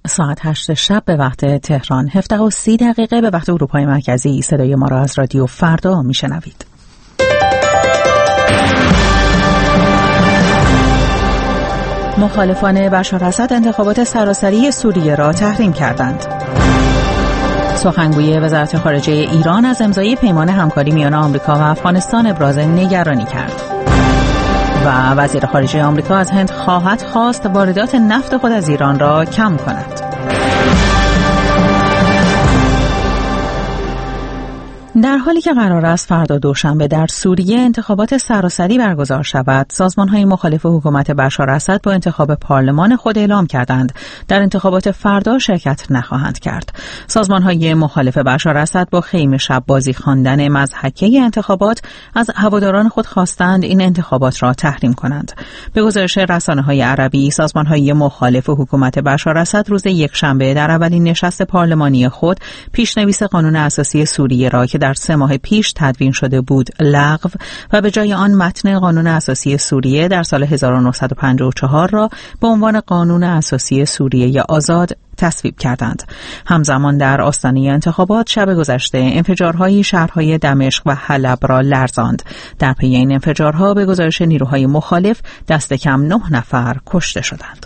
ساعت 8 شب به وقت تهران، 17:30 به وقت اروپای مرکزی. صدای ما را از رادیو فردا میشنوید. مخالفان بشار اسد انتخابات سراسری سوریه را تحریم کردند. سخنگوی وزارت خارجه ایران از امضای پیمان همکاری میان آمریکا و افغانستان ابراز نگرانی کرد. و وزیر خارجه آمریکا از هند خواهد خواست واردات نفت خود از ایران را کم کند. در حالی که قرار است فردا دوشنبه در سوریه انتخابات سراسری برگزار شود، سازمان‌های مخالف حکومت بشار اسد با انتخاب پارلمان خود اعلام کردند در انتخابات فردا شرکت نخواهند کرد. سازمان‌های مخالف بشار اسد با خیمه شب بازی خواندن مضحکه انتخابات از هواداران خود خواستند این انتخابات را تحریم کنند. به گزارش رسانه‌های عربی، سازمان‌های مخالف حکومت بشار اسد روز یکشنبه در اولین نشست پارلمانی خود پیشنویس قانون اساسی سوریه را که در 3 ماه پیش تدوین شده بود لغو و به جای آن متن قانون اساسی سوریه در سال 1954 را به عنوان قانون اساسی سوریه آزاد تصویب کردند. همزمان در آستانه انتخابات شب گذشته انفجارهای شهرهای دمشق و حلب را لرزاند. در پی این انفجارها به گزارش نیروهای مخالف دست کم 9 نفر کشته شدند.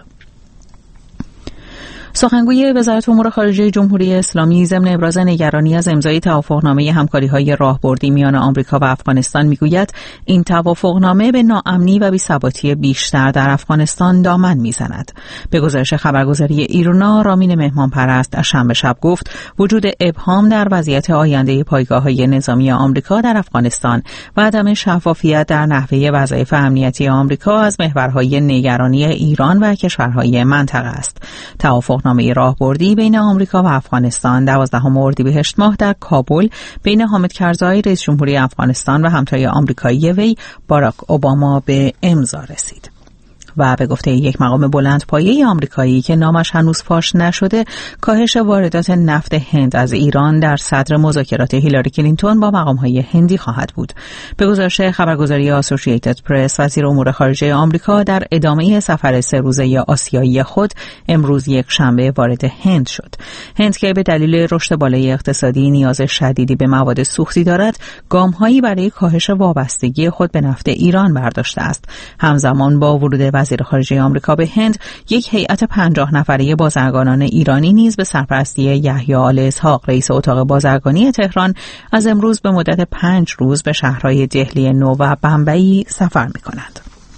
سخنگوی وزارت امور خارجه جمهوری اسلامی ضمن ابراز نگرانی از امضای توافقنامه همکاری‌های راهبردی میان آمریکا و افغانستان میگوید این توافقنامه به ناامنی و بی‌ثباتی بیشتر در افغانستان دامن میزند. به گزارش خبرگزاری ایرنا، رامین مهمانپرست شنبه شب گفت وجود ابهام در وضعیت آینده پایگاه‌های نظامی آمریکا در افغانستان و عدم شفافیت در نحوه وظایف امنیتی آمریکا از محورهای نگرانی ایران و کشورهای منطقه است. توافقنامه راهبردی بین آمریکا و افغانستان 12 اردیبهشت ماه در کابل بین حامد کرزای رئیس جمهوری افغانستان و همتای آمریکایی وی باراک اوباما به امضا رسید. و به گفته یک مقام بلندپایه آمریکایی که نامش هنوز فاش نشده، کاهش واردات نفت هند از ایران در صدر مذاکرات هیلاری کلینتون با مقام‌های هندی خواهد بود. به گزارش خبرگزاری آسوشییتد پرس، وزیر امور خارجه آمریکا در ادامه سفر 3 روزه آسیایی خود امروز یکشنبه وارد هند شد. هند که به دلیل رشد بالای اقتصادی نیاز شدیدی به مواد سوختی دارد، گام‌هایی برای کاهش وابستگی خود به نفت ایران برداشته است. همزمان با ورود وزیر خارجه آمریکا به هند، یک هیئت 50 نفره بازرگانان ایرانی نیز به سرپرستی یحیی آل اسحاق رئیس اتاق بازرگانی تهران از امروز به مدت 5 روز به شهرهای دهلی نو و بمبئی سفر می‌کنند.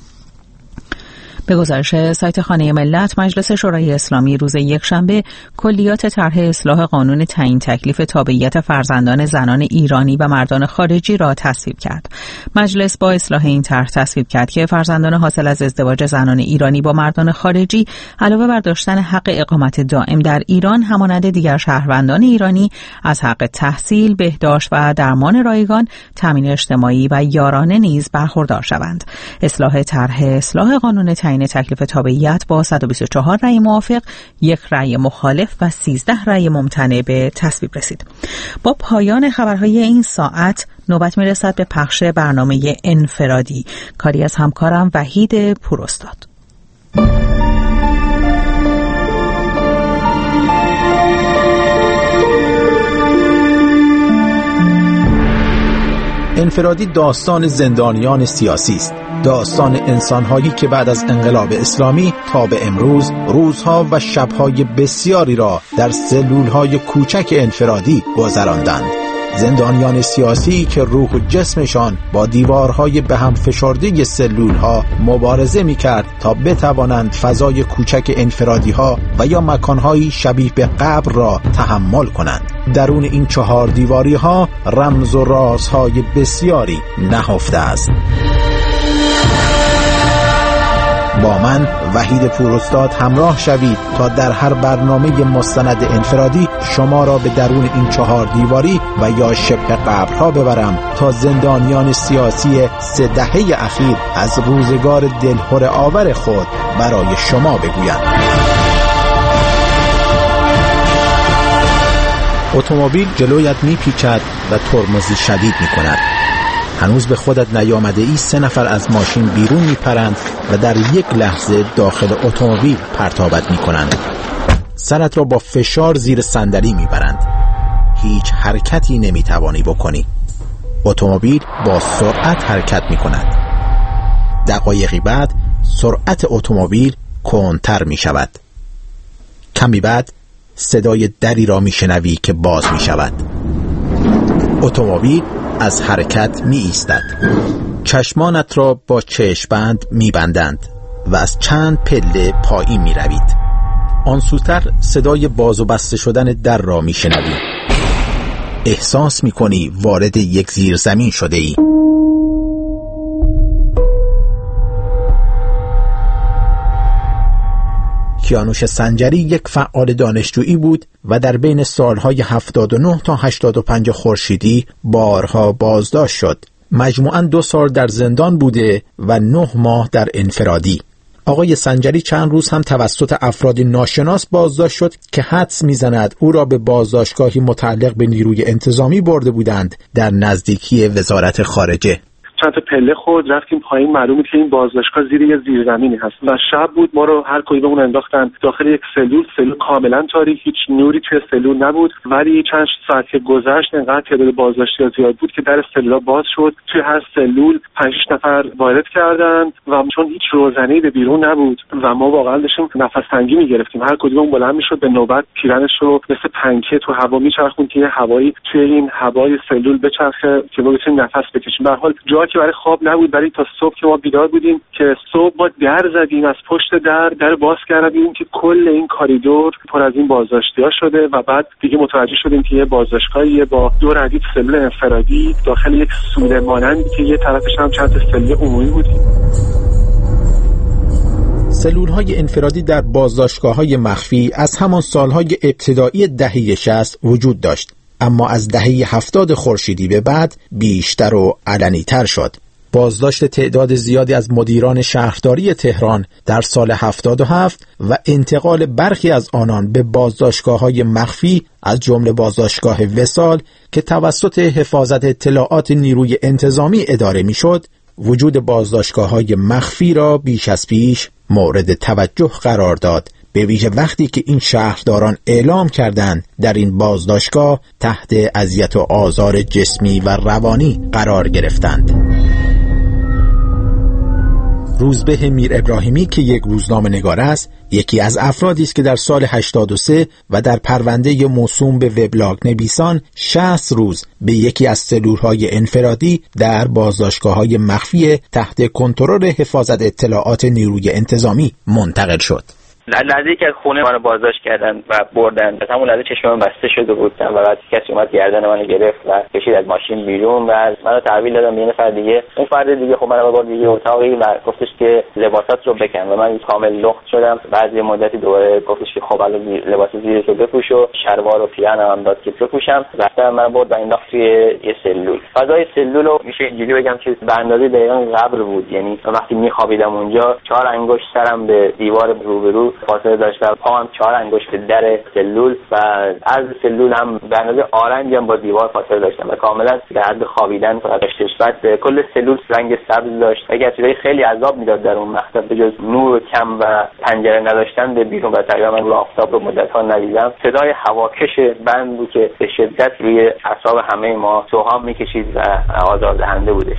به گزارش سایت خانه ملت، مجلس شورای اسلامی روز یکشنبه کلیات طرح اصلاح قانون تعیین تکلیف تابعیت فرزندان زنان ایرانی و مردان خارجی را تصویب کرد. مجلس با اصلاح این طرح تصویب کرد که فرزندان حاصل از ازدواج زنان ایرانی با مردان خارجی علاوه بر داشتن حق اقامت دائم در ایران، همانند دیگر شهروندان ایرانی از حق تحصیل، بهداشت و درمان رایگان، تامین اجتماعی و یارانه نیز برخوردار شوند. اصلاح طرح اصلاح قانون تعیین تکلیف تابعیت با 124 رأی موافق، 1 رأی مخالف و 13 رأی ممتنع به تصویب رسید. با پایان خبرهای این ساعت نوبت میرسد به پخش برنامه انفرادی، کاری از همکارم وحید پوراستاد. انفرادی داستان زندانیان سیاسی است، داستان انسان‌هایی که بعد از انقلاب اسلامی تا به امروز روزها و شب‌های بسیاری را در سلول‌های کوچک انفرادی گذراندند. زندانیان سیاسی که روح و جسمشان با دیوارهای به هم فشرده سلول‌ها مبارزه می‌کرد تا بتوانند فضای کوچک انفرادی‌ها و یا مکان‌های شبیه به قبر را تحمل کنند. درون این 4 دیواری‌ها رمز و رازهای بسیاری نهفته است. با من وحید پوراستاد همراه شوید تا در هر برنامه مستند انفرادی شما را به درون این 4 دیواری و یا شبه قبرها ببرم تا زندانیان سیاسی 3 دهه اخیر از روزگار دلهره آور خود برای شما بگویم. اتومبیل جلویت میپیچد و ترمزی شدید میکند. هنوز به خودت نیامده ای 3 نفر از ماشین بیرون میپرند و در یک لحظه داخل اتومبیل پرتابت میکنند. سرت را با فشار زیر صندلی میبرند. هیچ حرکتی نمیتوانی بکنی. اتومبیل با سرعت حرکت میکند. دقایقی بعد سرعت اتومبیل کندتر میشود. کمی بعد صدای دری را میشنوی که باز میشود. اتومبیل از حرکت می ایستد. چشمانت را با چشم‌بند می بندند و از چند پله پایین می روید. آن سوتر صدای باز و بسته شدن در را می شنوی. احساس می کنی وارد یک زیرزمین شده ای. کیانوش سنجری یک فعال دانشجویی بود و در بین سالهای 79 تا 85 خورشیدی بارها بازداشت شد. مجموعاً 2 سال در زندان بوده و 9 ماه در انفرادی. آقای سنجری چند روز هم توسط افراد ناشناس بازداشت شد که حدس می‌زند او را به بازداشتگاهی متعلق به نیروی انتظامی برده بودند در نزدیکی وزارت خارجه. چند تا پله خود رفتیم پایین، معلومه که این بازداشتگاه زیر یه زیرزمینی هست و شب بود. ما رو هر کوی بهمون انداختن داخل یک سلول کاملا تاریک، هیچ نوری توی سلول نبود. ولی چند ساعت که گذشت انقدر تعداد بازداشتی‌ها زیاد بود که در سلول باز شد. توی هر سلول 5-6 نفر وارد کردن و چون هیچ روزنه‌ای به بیرون نبود و ما واقعا داشتیم نفس تنگی می‌گرفتیم. هر کدوممون بلند می‌شد به نوبت پیرنش رو مثل پنکه تو هوا می‌چرخوند که هوایی توی این هوای سلول بچرخه که ما بتونیم نفس بکشیم. به هر حال که برای خواب نبود، برای تا صبح که ما بیدار بودیم که صبح ما در زدیم، از پشت در باز کردیم که کل این کاریدور پر از این بازداشتی‌ها شده و بعد دیگه متوجه شدیم که یه بازداشتگاهیه با 2 ردیف سلول انفرادی داخل یک سوله مانند که یه طرفش هم چند تا سلول عمومی بود. سلول‌های انفرادی در بازداشتگاه‌های مخفی از همان سال‌های ابتدایی دهه 60 وجود داشت، اما از دهه 70 خورشیدی به بعد بیشتر و علنی‌تر شد. بازداشت تعداد زیادی از مدیران شهرداری تهران در سال 77 و انتقال برخی از آنان به بازداشتگاه‌های مخفی از جمله بازداشتگاه وصال که توسط حفاظت اطلاعات نیروی انتظامی اداره می‌شد، وجود بازداشتگاه‌های مخفی را بیش از پیش مورد توجه قرار داد، به ویژه وقتی که این شهرداران اعلام کردند در این بازداشتگاه تحت اذیت و آزار جسمی و روانی قرار گرفتند. روزبه میر ابراهیمی که یک روزنامه‌نگار است، یکی از افرادی است که در سال 83 و در پرونده موسوم به وبلاگ نویسان 60 روز به یکی از سلول‌های انفرادی در بازداشتگاه‌های مخفی تحت کنترل حفاظت اطلاعات نیروی انتظامی منتقل شد. لحظه‌ای که از خونه منو بازداشت کردن و بردن، از همون لحظه چشمم بسته شده بود و بعد کسی اومد گردن منو گرفت و کشید از ماشین بیرون و منو تحویل دادم به یه نفر دیگه. اون فرد دیگه خب منو برد دیگه اتاقی و گفتش که لباسات رو بکن و من کامل لخت شدم. بعد یه مدتی دوباره گفتش که خب الان لباس زیرتو بپوش و شلوار و پیراهنم هم داد که بپوشم. بعد منو برد و انداخت توی یه سلول. فضای سلول رو میشه اینجوری بگم که به اندازه دقیقاً قبر بود. یعنی وقتی میخوابیدم اونجا 4 انگشت سرم به دیوار روبرو فاصله داشتم، پاهم 4 انگشت به در سلول و عرض سلول هم به اندازه آرنج هم با دیوار فاصله داشتم و کاملا در حد خوابیدن فقط داشتش. بعد کل سلول رنگ سبز داشت. اگه چیزای خیلی عذاب میداد در اون مقطع به جز نور کم و پنجره نداشتن به بیرون و تقریبا من رو آفتاب رو مدت‌ها ندیدم. صدای هواکش بند بود که به شدت روی اعصاب همه ما سوهام میکشید و آزاردهنده بوده.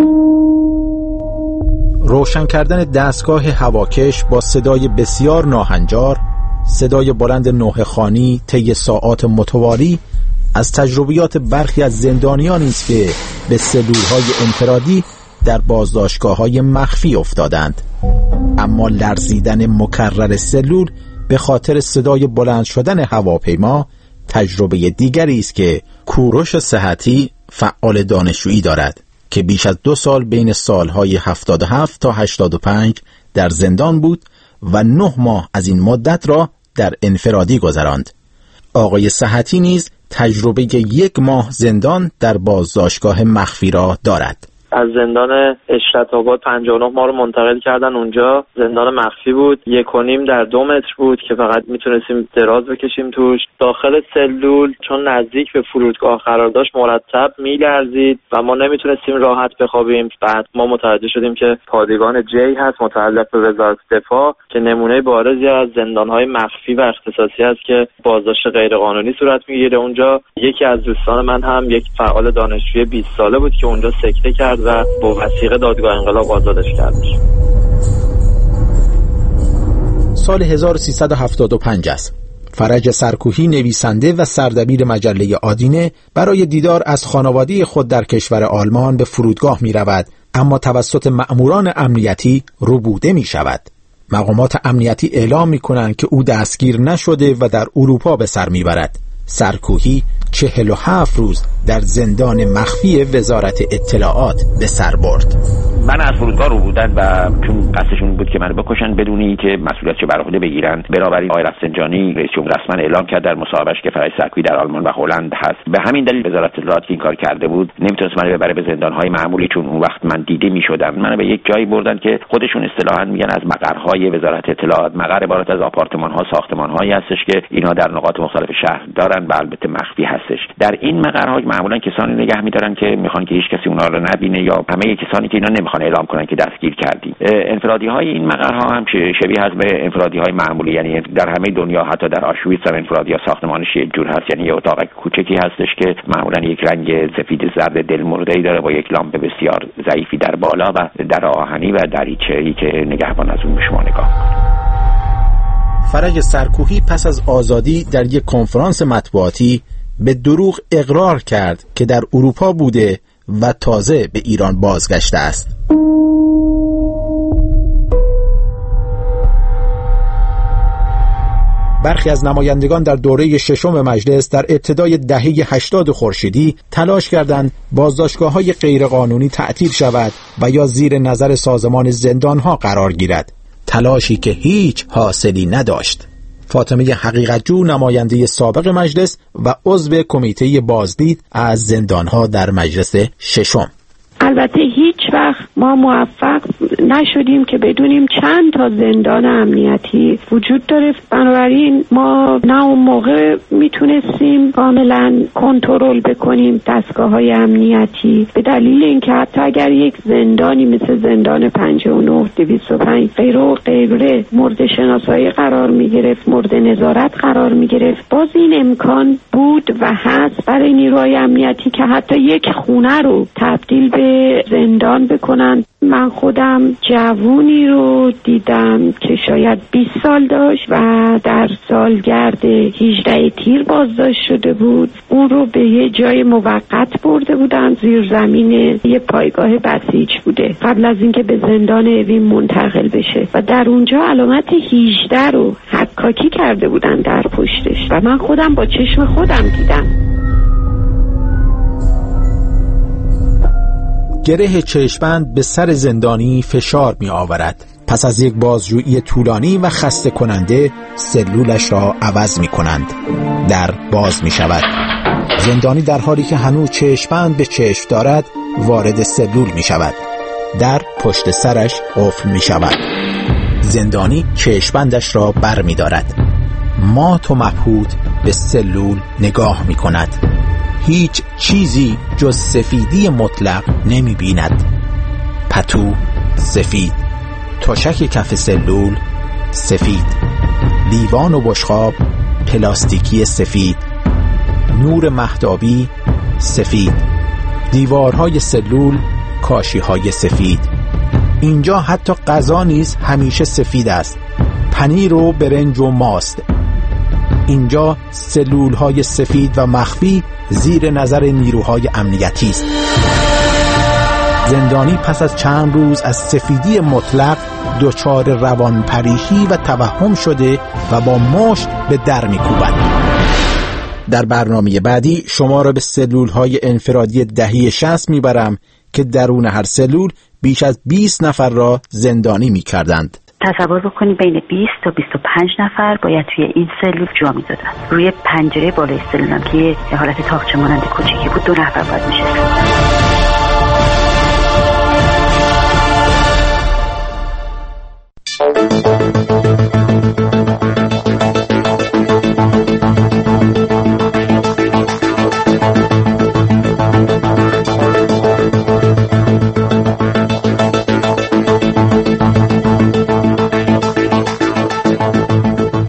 روشن کردن دستگاه هواکش با صدای بسیار ناهنجار، صدای بلند نوحه‌خوانی طی ساعات متوالی از تجربیات برخی از زندانیانی است که به سلول‌های انفرادی در بازداشتگاه‌های مخفی افتادند. اما لرزیدن مکرر سلول به خاطر صدای بلند شدن هواپیما تجربه دیگری است که کوروش صحتی فعال دانشجویی دارد که بیش از 2 سال بین سالهای 77 تا 85 در زندان بود و 9 ماه از این مدت را در انفرادی گذراند. آقای صحتی نیز تجربه 1 ماه زندان در بازداشتگاه مخفی را دارد. از زندان اشرت آباد 59 ما رو منتقل کردن اونجا. زندان مخفی بود، 1.5 در 2 متر بود که فقط میتونستیم دراز بکشیم توش. داخل سلول چون نزدیک به فرودگاه قرار داشت مرتب میلرزید و ما نمیتونستیم راحت بخوابیم. بعد ما متوجه شدیم که پادگان جی هست متعلق به وزارت دفاع که نمونه بارزی از زندان‌های مخفی و اختصاصی است که بازداشت غیرقانونی صورت میگیره اونجا. یکی از دوستان من هم یک فعال دانشجوی 20 ساله بود که اونجا سکته کرد و با وثیقه دادگاه انقلاب آزادش کردش. سال 1375 است. فرج سرکوهی نویسنده و سردبیر مجله آدینه برای دیدار از خانواده خود در کشور آلمان به فرودگاه می رود، اما توسط مأموران امنیتی روبوده می شود. مقامات امنیتی اعلام می کنند که او دستگیر نشده و در اروپا به سر می برد. سرکوهی 47 روز در زندان مخفی وزارت اطلاعات به سر برد. من از فرودگاه رو بودن و چون قصدشون بود که منو بکشن بدون اینکه مسئولیتش بر عهده بگیرن، بنابراین آقای رفسنجانی رئیس جمهور رسما اعلام کرد در مصاحبهش که فرج سرکوهی در آلمان و هلند هست. به همین دلیل وزارت اطلاعات که این کار کرده بود نمیتونست منو ببره به زندان‌های معمولی، چون اون وقت من دیده میشدم. منو به یک جایی بردن که خودشون اصطلاحاً میگن از مقرهای وزارت اطلاعات. مقر عبارت از آپارتمان‌ها، ساختمان‌هایی هستش که اینا در نقاط مختلف شهر دارن و البته مخفی هستش. در این مقرها معمولاً کسانی نگه می‌دارن که میخوان که هیچ کسی اونها رو نبینه یا همه کسانی که اینا نمیخوان اعلام کنن که دستگیر کردیم. انفرادی‌های این مقرها هم شبیه هست به انفرادی‌های معمولی، یعنی در همه دنیا حتی در آشویتس هم انفرادی‌ها ساختمانش یک جور هست، یعنی یه اتاق کوچکی هستش که معمولاً یک رنگ سفید زرد دلمرده‌ای داره با یک لامپ بسیار ضعیفی در بالا و در آهنی و دریچه‌ای که نگهبان از اون به شما نگاه کنه. فرج سرکوهی پس از آزادی در یک کنفرانس مطبوعاتی به دروغ اقرار کرد که در اروپا بوده و تازه به ایران بازگشته است. برخی از نمایندگان در دوره ششم مجلس در ابتدای دهه 80 خورشیدی تلاش کردند بازداشتگاه‌های غیرقانونی تعطیل شود و یا زیر نظر سازمان زندان‌ها قرار گیرد، تلاشی که هیچ حاصلی نداشت. فاطمه حقیقتجو نماینده سابق مجلس و عضو کمیته بازدید از زندان‌ها در مجلس ششم: البته هیچ وقت ما موفق نشدیم که بدونیم چند تا زندان امنیتی وجود داره. بنابراین ما نه اون موقع میتونستیم کاملا کنترل بکنیم دستگاه‌های امنیتی، به دلیل اینکه حتی اگر یک زندانی مثل زندان 59 205 غیره مورد شناسایی قرار میگرفت، مورد نظارت قرار میگرفت، باز این امکان بود و هست برای نیروهای امنیتی که حتی یک خونه رو تبدیل به زندان بکنن. من خودم جوونی رو دیدم که شاید 20 سال داشت و در سالگرد 18 تیر بازداشت شده بود. اون رو به یه جای موقت برده بودن، زیر زمین یه پایگاه بسیج بوده، قبل از اینکه به زندان اوین منتقل بشه و در اونجا علامت 18 رو حکاکی کرده بودن در پشتش و من خودم با چشم خودم دیدم. گره چشم‌بند به سر زندانی فشار می آورد. پس از یک بازجویی طولانی و خسته کننده سلولش را عوض می کنند. در باز می شود. زندانی در حالی که هنوز چشم‌بند به چشم دارد وارد سلول می شود. در پشت سرش قفل می شود. زندانی چشم‌بندش را بر می دارد. مات و مبهوت به سلول نگاه می کند. هیچ چیزی جز سفیدی مطلق نمی بیند. پتو سفید، تشک کف سلول سفید، لیوان و بشقاب پلاستیکی سفید، نور مهتابی سفید، دیوارهای سلول کاشیهای سفید. اینجا حتی غذا نیز همیشه سفید است، پنیر و برنج و ماست. اینجا سلولهای سفید و مخفی زیر نظر نیروهای امنیتی است. زندانی پس از چند روز از سفیدی مطلق دچار روانپریشی و توهم شده و با مشت به در می‌کوبد. در برنامه بعدی شما را به سلولهای انفرادی دهه 60 میبرم که درون هر سلول بیش از 20 نفر را زندانی می‌کردند. تصور بکنید بین 20 تا 25 نفر باید توی این سلول جا می‌دادن. روی پنجره بالای سلول هم که یه حالت تاقچه مانند کوچیکی بود 2 نفر باید می‌شستن.